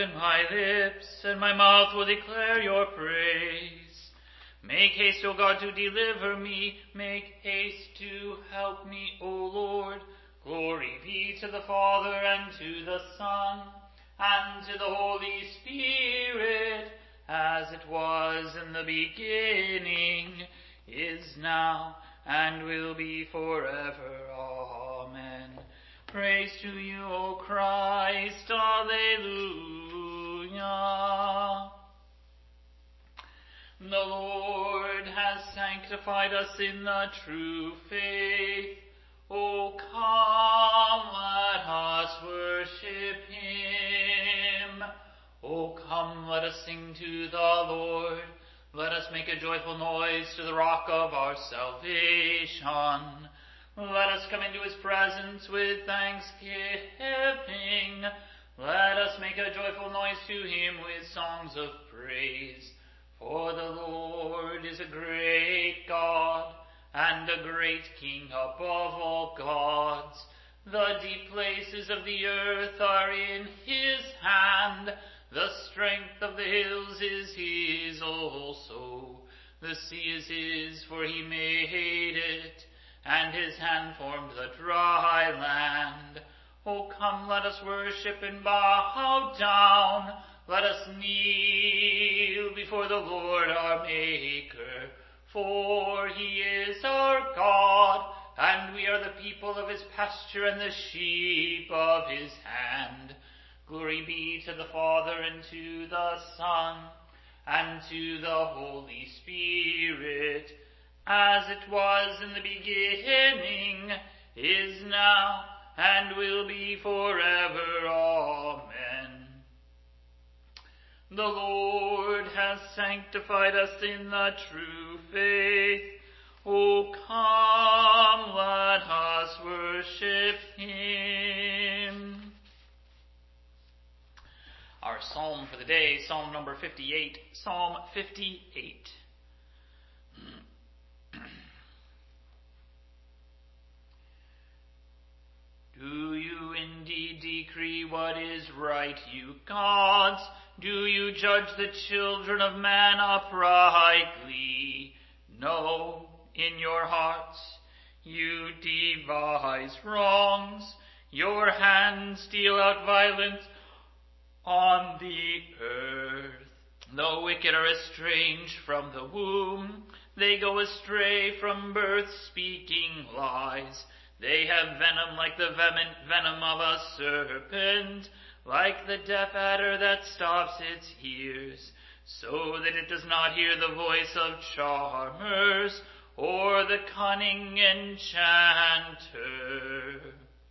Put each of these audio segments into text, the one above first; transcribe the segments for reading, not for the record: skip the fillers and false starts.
open my lips, and my mouth will declare your praise. Make haste, O God, to deliver me. Make haste to help me, O Lord. Glory be to the Father, and to the Son, and to the Holy Spirit, as it was in the beginning, is now, and will be forever. Amen. Praise to you, O Christ. Alleluia. The Lord has sanctified us in the true faith. O come, let us worship him. O come, let us sing to the Lord. Let us make a joyful noise to the rock of our salvation. Let us come into his presence with thanksgiving. Let us make a joyful noise to him with songs of praise. For the Lord is a great God, and a great King above all gods. The deep places of the earth are in his hand. The strength of the hills is his also. The sea is his, for he made it, and his hand formed the dry land. O come, let us worship and bow down. Let us kneel before the Lord our Maker. For he is our God, and we are the people of his pasture and the sheep of his hand. Glory be to the Father, and to the Son, and to the Holy Spirit, as it was in the beginning, is now, and will be forever. Amen. The Lord has sanctified us in the true faith. O come, let us worship him. Our psalm for the day, Psalm number 58. Psalm 58. Do you indeed decree what is right, you gods? Do you judge the children of man uprightly? No, in your hearts you devise wrongs. Your hands deal out violence on the earth. The wicked are estranged from the womb. They go astray from birth, speaking lies. They have venom like the venom of a serpent, like the deaf adder that stops its ears, so that it does not hear the voice of charmers or the cunning enchanter.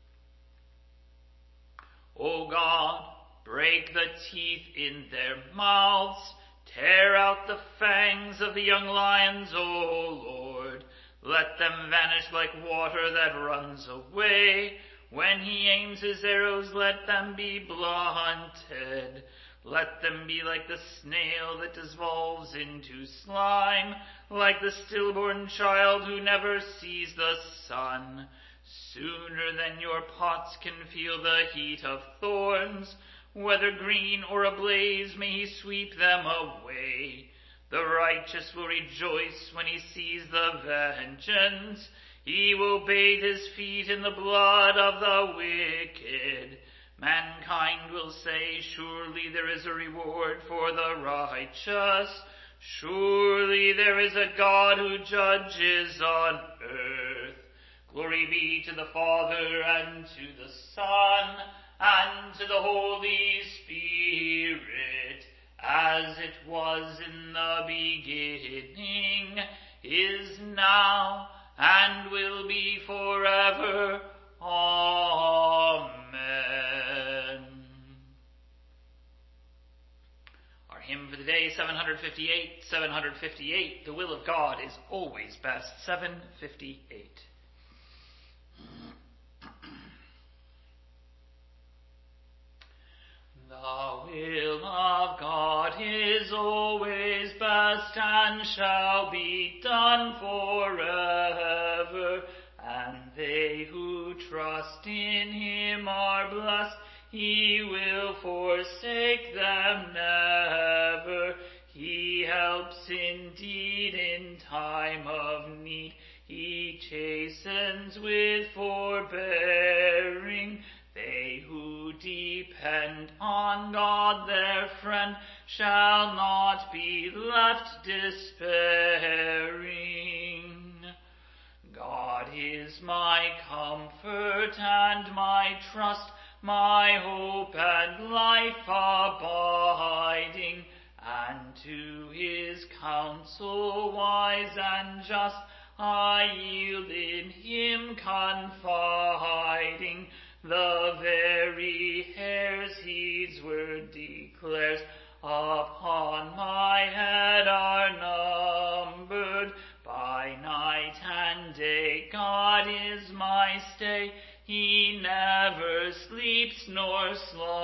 O God, break the teeth in their mouths, tear out the fangs of the young lions, O Lord. Let them vanish like water that runs away. When he aims his arrows, let them be blunted. Let them be like the snail that dissolves into slime, like the stillborn child who never sees the sun. Sooner than your pots can feel the heat of thorns, whether green or ablaze, may he sweep them away. The righteous will rejoice when he sees the vengeance. He will bathe his feet in the blood of the wicked. Mankind will say, surely there is a reward for the righteous. Surely there is a God who judges on earth. Glory be to the Father, and to the Son, and to the Holy Spirit, as it was in the beginning, is now, and will be forever. Amen. Our hymn for the day, 758. 758, the will of God is always best. 758. The will of God is always best, and shall be done forever. And they who trust in him are blessed. he will forsake them never. He helps indeed in time of need. He chastens with forbearing. They who depend on God their friend shall not be left despairing. God is my comfort and my trust, my hope and life abiding, and to his counsel wise and just I yield in him confiding. The very hairs his word declares upon my head are numbered. By night and day God is my stay. He never sleeps nor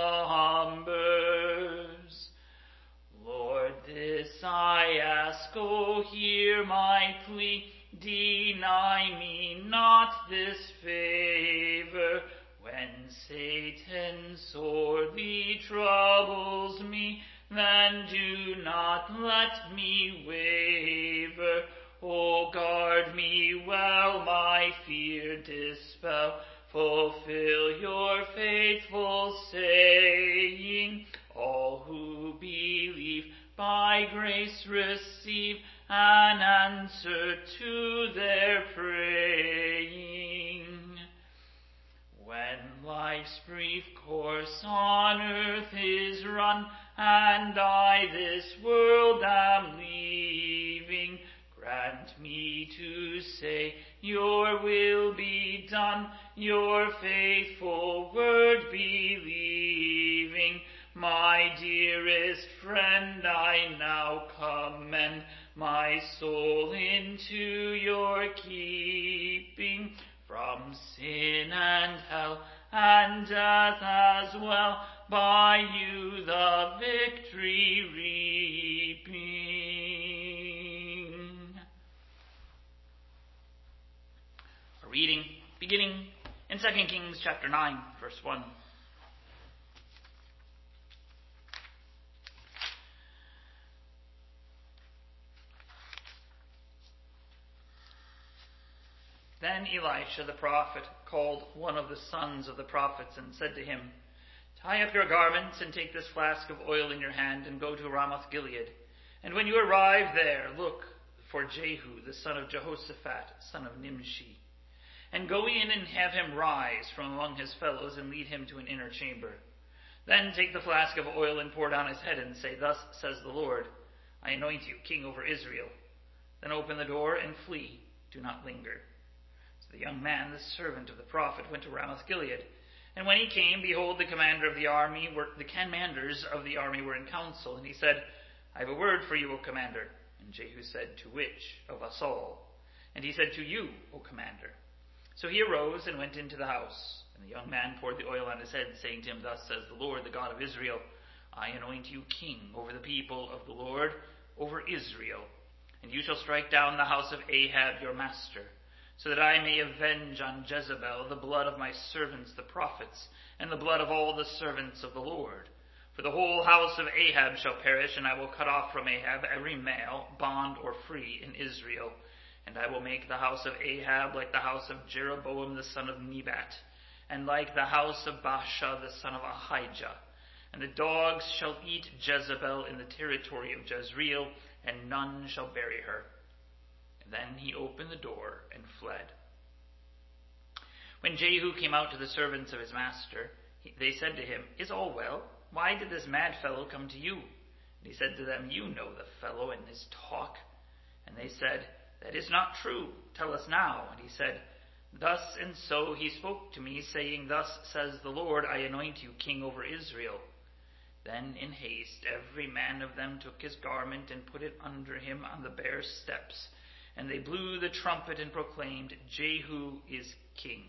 slumbers. Lord, this I ask, oh, hear my plea. Deny me not this favor. When Satan sorely troubles me, then do not let me waver. O guard me well, my fear dispel. Fulfill your faithful saying. All who believe by grace receive an answer to their praying. When life's brief course on earth is run, and I this world am leaving, grant me to say, your will be done, your faithful word believing. My dearest friend, I now commend my soul into your keeping, from sin and hell and death as well, by you the victory reaping. A reading beginning in 2 Kings chapter 9, verse 1. Then Elisha the prophet called one of the sons of the prophets and said to him, Tie up your garments and take this flask of oil in your hand and go to Ramoth Gilead. And when you arrive there, look for Jehu the son of Jehoshaphat, son of Nimshi. And go in and have him rise from among his fellows and lead him to an inner chamber. Then take the flask of oil and pour it on his head and say, Thus says the Lord, I anoint you king over Israel. Then open the door and flee. Do not linger. The young man, the servant of the prophet, went to Ramoth Gilead. And when he came, behold, the commanders of the army were in council. And he said, I have a word for you, O commander. And Jehu said, To which of us all? And he said, To you, O commander. So he arose and went into the house. And the young man poured the oil on his head, saying to him, Thus says the Lord, the God of Israel, I anoint you king over the people of the Lord, over Israel. And you shall strike down the house of Ahab your master, so that I may avenge on Jezebel the blood of my servants the prophets, and the blood of all the servants of the Lord. For the whole house of Ahab shall perish, and I will cut off from Ahab every male, bond or free, in Israel. And I will make the house of Ahab like the house of Jeroboam the son of Nebat, and like the house of Baasha the son of Ahijah. And the dogs shall eat Jezebel in the territory of Jezreel, and none shall bury her. Then he opened the door and fled. When Jehu came out to the servants of his master, they said to him, Is all well? Why did this mad fellow come to you? And he said to them, You know the fellow and his talk. And they said, That is not true. Tell us now. And he said, Thus and so he spoke to me, saying, Thus says the Lord, I anoint you king over Israel. Then in haste every man of them took his garment and put it under him on the bare steps. And they blew the trumpet and proclaimed, Jehu is king.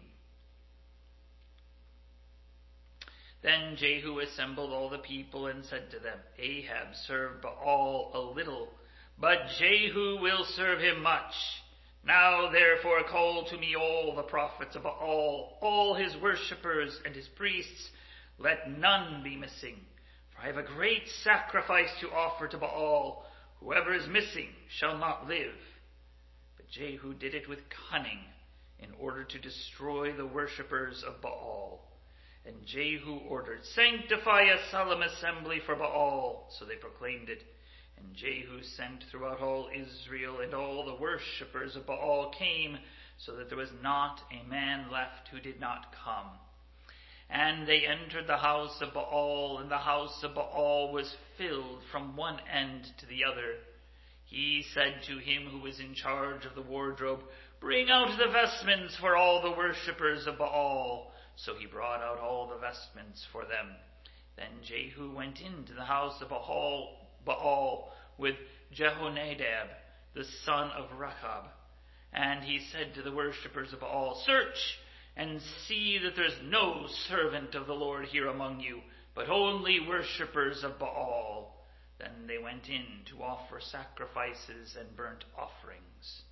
Then Jehu assembled all the people and said to them, Ahab served Baal a little, but Jehu will serve him much. Now therefore call to me all the prophets of Baal, all his worshippers and his priests. let none be missing, for I have a great sacrifice to offer to Baal. Whoever is missing shall not live. But Jehu did it with cunning, in order to destroy the worshippers of Baal. And Jehu ordered, sanctify a solemn assembly for Baal. So they proclaimed it. And Jehu sent throughout all Israel, and all the worshippers of Baal came, so that there was not a man left who did not come. And they entered the house of Baal, and the house of Baal was filled from one end to the other. He said to him who was in charge of the wardrobe, bring out the vestments for all the worshippers of Baal. So he brought out all the vestments for them. Then Jehu went into the house of Baal with Jehonadab, the son of Rechab. And he said to the worshippers of Baal, search and see that there is no servant of the Lord here among you, but only worshippers of Baal. Then they went in to offer sacrifices and burnt offerings.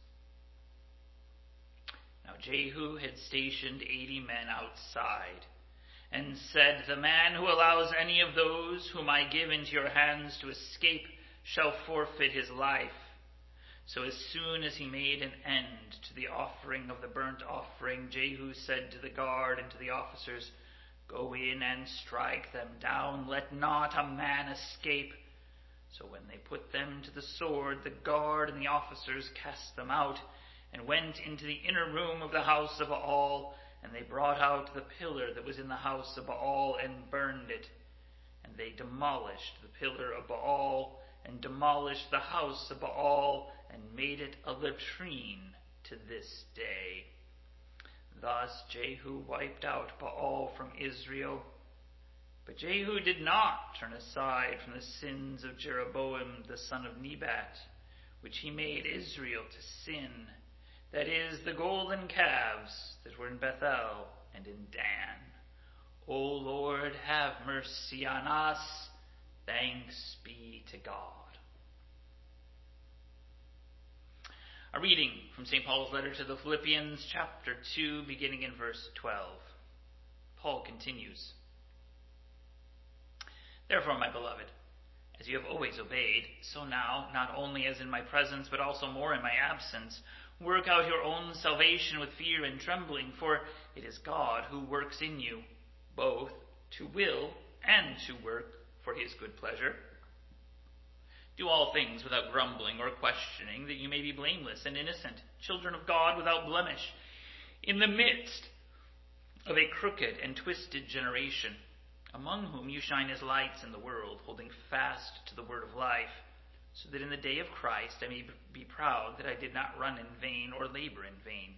Now Jehu had stationed 80 men outside, and said, the man who allows any of those whom I give into your hands to escape shall forfeit his life. So as soon as he made an end to the offering of the burnt offering, Jehu said to the guard and to the officers, go in and strike them down, let not a man escape. So when they put them to the sword, the guard and the officers cast them out, and went into the inner room of the house of Baal, and they brought out the pillar that was in the house of Baal, and burned it. And they demolished the pillar of Baal, and demolished the house of Baal, and made it a latrine to this day. Thus Jehu wiped out Baal from Israel. But Jehu did not turn aside from the sins of Jeroboam the son of Nebat, which he made Israel to sin, that is, the golden calves that were in Bethel and in Dan. O Lord, have mercy on us. Thanks be to God. A reading from St. Paul's letter to the Philippians, chapter 2, beginning in verse 12. Paul continues, therefore, my beloved, as you have always obeyed, so now, not only as in my presence, but also more in my absence, work out your own salvation with fear and trembling, for it is God who works in you, both to will and to work for his good pleasure. Do all things without grumbling or questioning, that you may be blameless and innocent, children of God without blemish, in the midst of a crooked and twisted generation, among whom you shine as lights in the world, holding fast to the word of life, so that in the day of Christ I may be proud that I did not run in vain or labor in vain.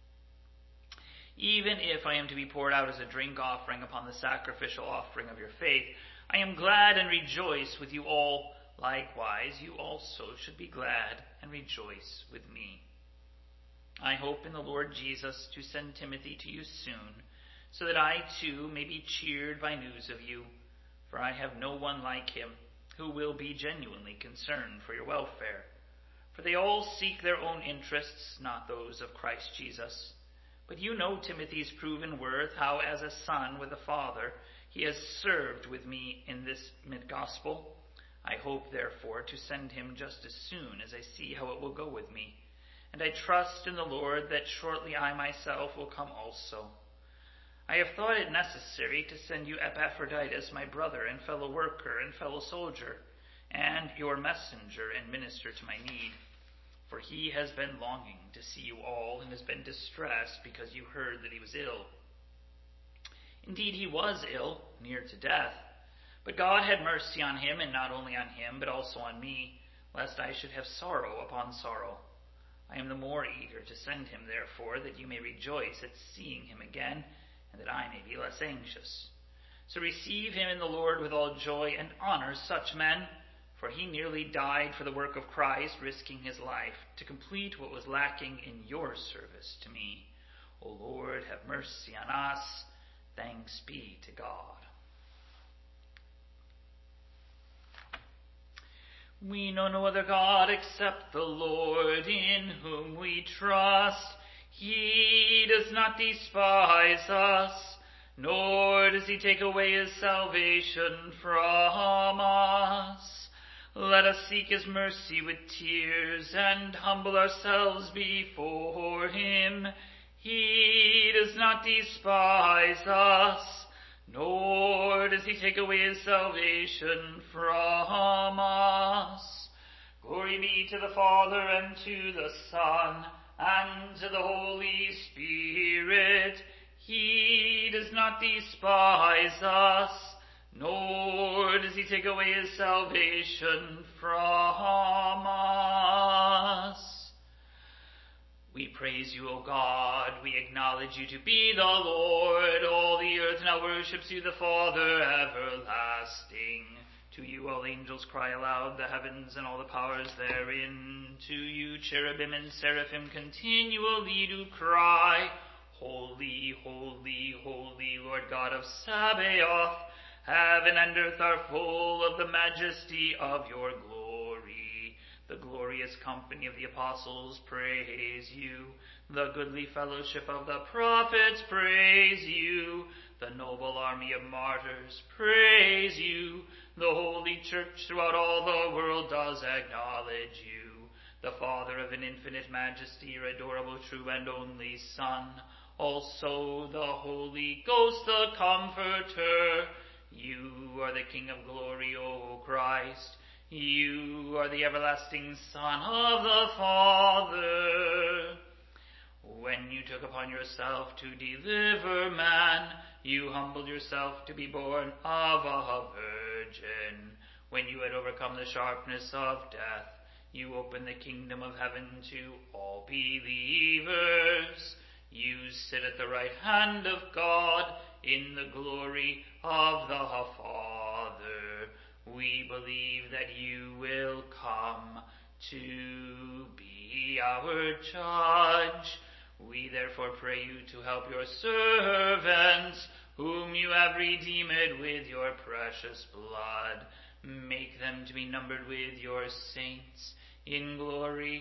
Even if I am to be poured out as a drink offering upon the sacrificial offering of your faith, I am glad and rejoice with you all. Likewise, you also should be glad and rejoice with me. I hope in the Lord Jesus to send Timothy to you soon, so that I too may be cheered by news of you, for I have no one like him who will be genuinely concerned for your welfare. For they all seek their own interests, not those of Christ Jesus. But you know Timothy's proven worth, how as a son with a father he has served with me in this mid-gospel. I hope, therefore, to send him just as soon as I see how it will go with me. And I trust in the Lord that shortly I myself will come also. I have thought it necessary to send you Epaphroditus, my brother and fellow worker and fellow soldier, and your messenger and minister to my need. For he has been longing to see you all, and has been distressed because you heard that he was ill. Indeed, he was ill, near to death. But God had mercy on him, and not only on him, but also on me, lest I should have sorrow upon sorrow. I am the more eager to send him, therefore, that you may rejoice at seeing him again, and that I may be less anxious. So receive him in the Lord with all joy, and honor such men, for he nearly died for the work of Christ, risking his life, to complete what was lacking in your service to me. O Lord, have mercy on us. Thanks be to God. We know no other God except the Lord, in whom we trust. He does not despise us, nor does he take away his salvation from us. Let us seek his mercy with tears and humble ourselves before him. He does not despise us, nor does he take away his salvation from us. Glory be to the Father, and to the Son, and to the Holy Spirit. He does not despise us, nor does he take away his salvation from us. We praise you, O God. We acknowledge you to be the Lord. All the earth now worships you, the Father everlasting. To you all angels cry aloud, the heavens and all the powers therein. To you cherubim and seraphim continually do cry, Holy, holy, holy, Lord God of Sabaoth. Heaven and earth are full of the majesty of your glory. The glorious company of the apostles praise you. The goodly fellowship of the prophets praise you. The noble army of martyrs praise you. The holy church throughout all the world does acknowledge you. The Father of an infinite majesty, your adorable, true, and only Son. Also the Holy Ghost, the Comforter. You are the King of glory, O Christ. You are the everlasting Son of the Father. When you took upon yourself to deliver man, you humbled yourself to be born of a virgin. When you had overcome the sharpness of death, you opened the kingdom of heaven to all believers. You sit at the right hand of God in the glory of the Father. We believe that you will come to be our judge. We therefore pray you to help your servants, whom you have redeemed with your precious blood. Make them to be numbered with your saints in glory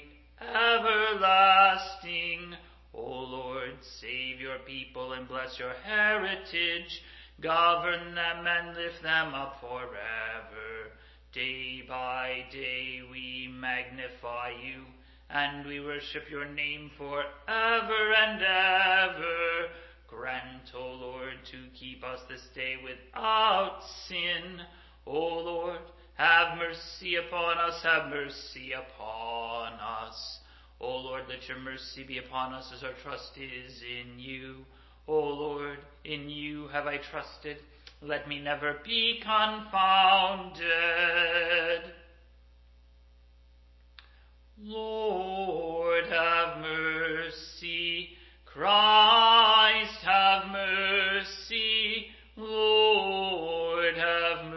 everlasting. O Lord, save your people and bless your heritage. Govern them and lift them up forever. Day by day we magnify you, and we worship your name forever and ever. Grant, O Lord, to keep us this day without sin. O Lord, have mercy upon us, have mercy upon us. O Lord, let your mercy be upon us as our trust is in you. O Lord, in you have I trusted. Let me never be confounded. Lord, have mercy. Christ, have mercy. Lord, have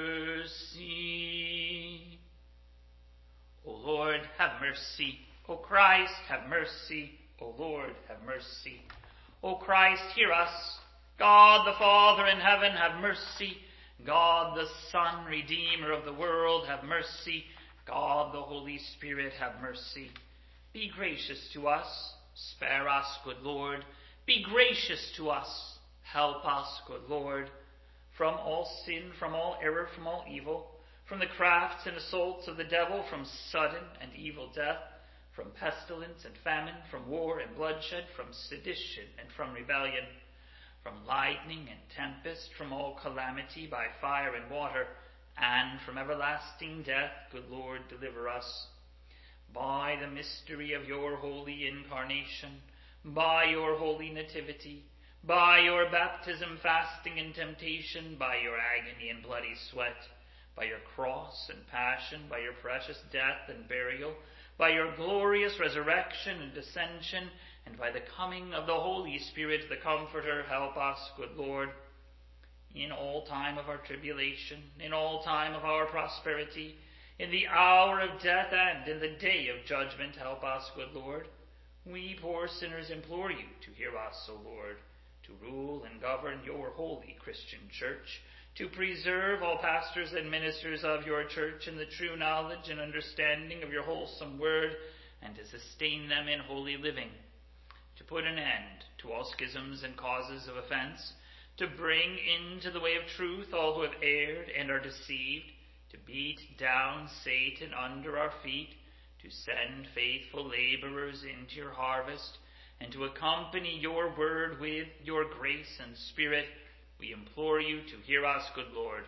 mercy. O Lord, have mercy. O Christ, have mercy. O Lord, have mercy. O Christ, hear us. God the Father in heaven, have mercy. God the Son, Redeemer of the world, have mercy. God the Holy Spirit, have mercy. Be gracious to us. Spare us, good Lord. Be gracious to us. Help us, good Lord. From all sin, from all error, from all evil, from the crafts and assaults of the devil, from sudden and evil death, from pestilence and famine, from war and bloodshed, from sedition and from rebellion, from lightning and tempest, from all calamity by fire and water, and from everlasting death, good Lord, deliver us. By the mystery of your holy incarnation, by your holy nativity, by your baptism, fasting, and temptation, by your agony and bloody sweat, by your cross and passion, by your precious death and burial, by your glorious resurrection and ascension, and by the coming of the Holy Spirit, the Comforter, help us, good Lord. In all time of our tribulation, in all time of our prosperity, in the hour of death and in the day of judgment, help us, good Lord. We poor sinners implore you to hear us, O Lord, to rule and govern your holy Christian church, to preserve all pastors and ministers of your church in the true knowledge and understanding of your wholesome word, and to sustain them in holy living, to put an end to all schisms and causes of offense, to bring into the way of truth all who have erred and are deceived, to beat down Satan under our feet, to send faithful laborers into your harvest, and to accompany your word with your grace and spirit, we implore you to hear us, good Lord.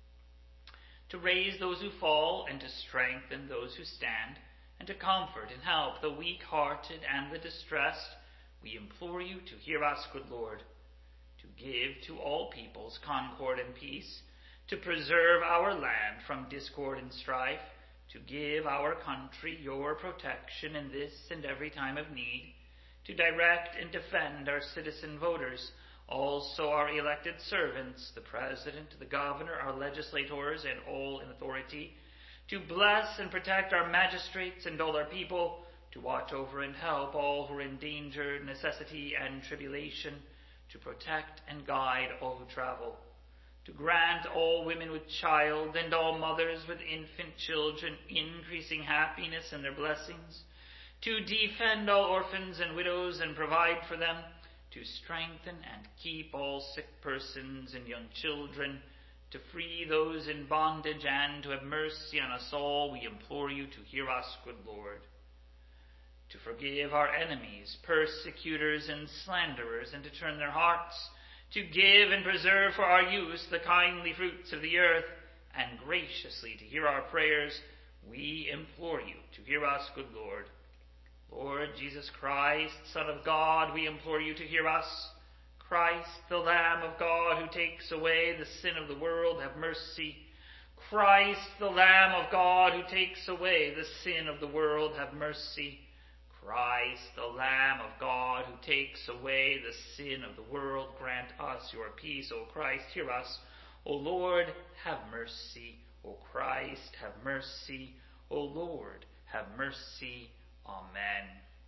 To raise those who fall and to strengthen those who stand, and to comfort and help the weak-hearted and the distressed, we implore you to hear us, good Lord. To give to all peoples concord and peace, to preserve our land from discord and strife, to give our country your protection in this and every time of need, to direct and defend our citizen voters, also our elected servants, the president, the governor, our legislators, and all in authority, to bless and protect our magistrates and all our people, to watch over and help all who are in danger, necessity, and tribulation, to protect and guide all who travel, to grant all women with child and all mothers with infant children increasing happiness and their blessings, to defend all orphans and widows and provide for them, to strengthen and keep all sick persons and young children, to free those in bondage and to have mercy on us all, we implore you to hear us, good Lord. To forgive our enemies, persecutors, and slanderers, and to turn their hearts, to give and preserve for our use the kindly fruits of the earth, and graciously to hear our prayers, we implore you to hear us, good Lord. Lord Jesus Christ, Son of God, we implore you to hear us. Christ, the Lamb of God, who takes away the sin of the world, have mercy. Christ, the Lamb of God, who takes away the sin of the world, have mercy. Christ, the Lamb of God, who takes away the sin of the world, grant us your peace. O Christ, hear us. O Lord, have mercy. O Christ, have mercy. O Lord, have mercy. Amen.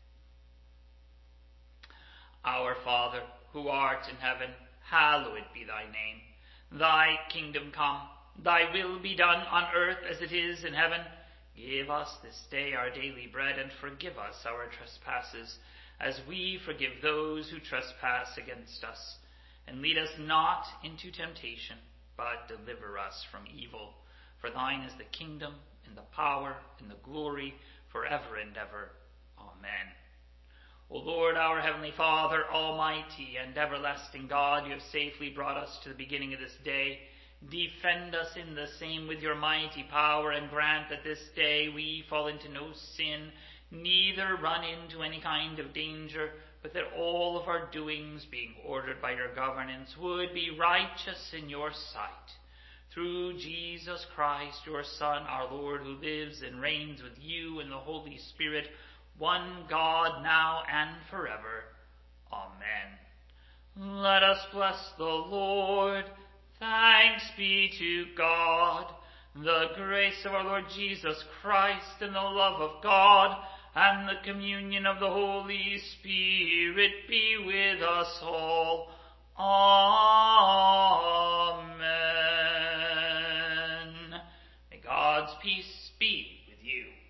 Our Father, who art in heaven, hallowed be thy name. Thy kingdom come, thy will be done on earth as it is in heaven. Give us this day our daily bread, and forgive us our trespasses, as we forgive those who trespass against us. And lead us not into temptation, but deliver us from evil. For thine is the kingdom, and the power, and the glory, forever and ever. Amen. O Lord, our heavenly Father, almighty and everlasting God, you have safely brought us to the beginning of this day. Defend us in the same with your mighty power, and grant that this day we fall into no sin, neither run into any kind of danger, but that all of our doings, being ordered by your governance, would be righteous in your sight. Through Jesus Christ, your Son, our Lord, who lives and reigns with you in the Holy Spirit, one God, now and forever. Amen. Let us bless the Lord. Thanks be to God. The grace of our Lord Jesus Christ, and the love of God, and the communion of the Holy Spirit be with us all. Amen. May God's peace be with you.